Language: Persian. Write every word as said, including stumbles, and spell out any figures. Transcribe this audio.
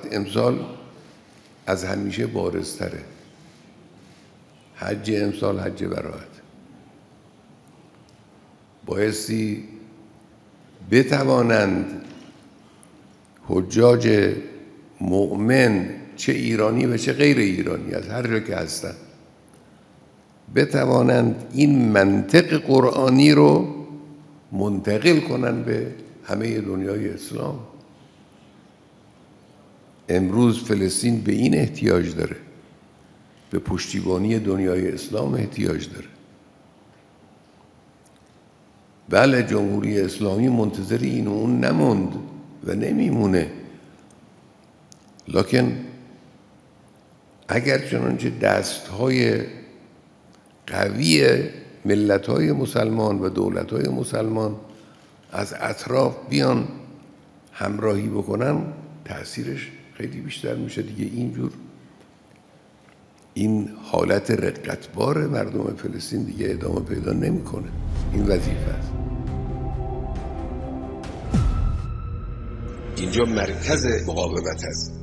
امسال از همیشه بارزتره. حج امسال حج براءت بایستی بتوانند حجاج مؤمن چه ایرانی و چه غیر ایرانی از هر جا که هستند بتوانند این منطق قرآنی رو منتقل کنن به همه دنیای اسلام. امروز فلسطین به این احتیاج داره، به پشتیبانی دنیای اسلام احتیاج داره. بله جمهوری اسلامی منتظر این و اون نموند و نمیمونه، لکن اگر چنانچه دستهای قوی ملت‌های مسلمان و دولت‌های مسلمان از اطراف بیان همراهی بکنن تأثیرش خیلی بیشتر میشه دیگه. اینجور این حالت رقتبار مردم فلسطین دیگه ادامه پیدا نمیکنه. این وظیفه است. اینجا مرکز مقاومت است.